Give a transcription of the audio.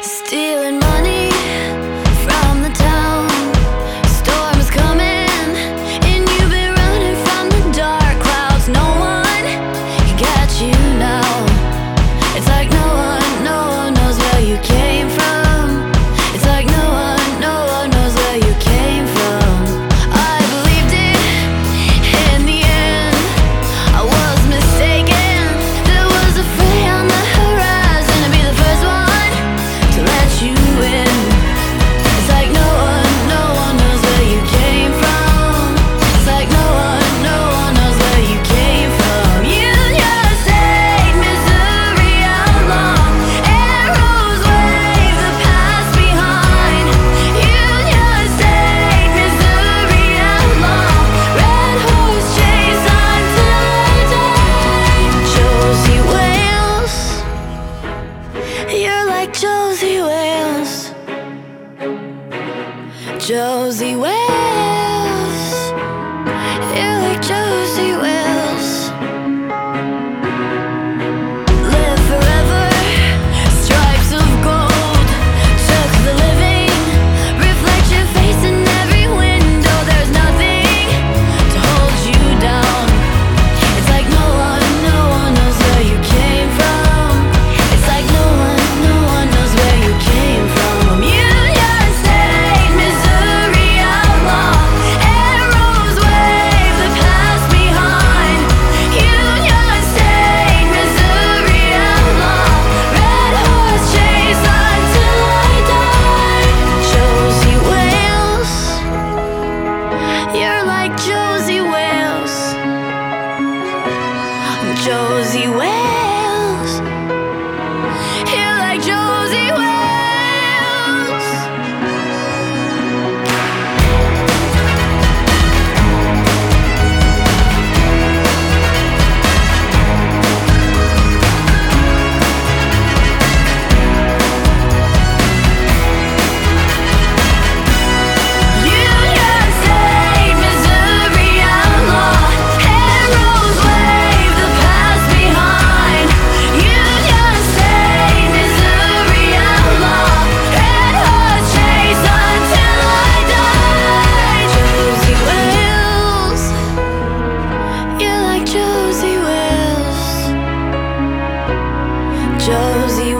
Stealing money from the town. Storm is coming, and you've been running from the dark clouds. No one can catch you now. It's like no one knows where you came from. It's like no one knows where you came from. I believed it in the end. I was mistaken. There was a fray on the horizon to be the first one to let you in. It's like no one knows where you came from. It's like no one knows where you came from. You just hate misery outlaw. Arrows wave the past behind. You just hate misery outlaw. Red horse chase until I die. Josie Wales, you're like Josie Wales. Josie Wales, you're like Josie Wales. Live forever, stripes of gold. Took the living, reflect your face in every window. There's nothing to hold you down. It's like no one knows where you came from. It's like no one knows where you came from. You just hate misery outlaw. Arrows wave the past behind. You just hate misery outlaw. Red horse chase until I die. Josie Wales, you're like Josie Wales. Josie Wales, you're like Josie Wales. You just hate misery outlaw. Arrows wave the past behind. You just hate misery outlaw. Red horse chase until I die. Josie Wales, you're like Josie Wales. Josie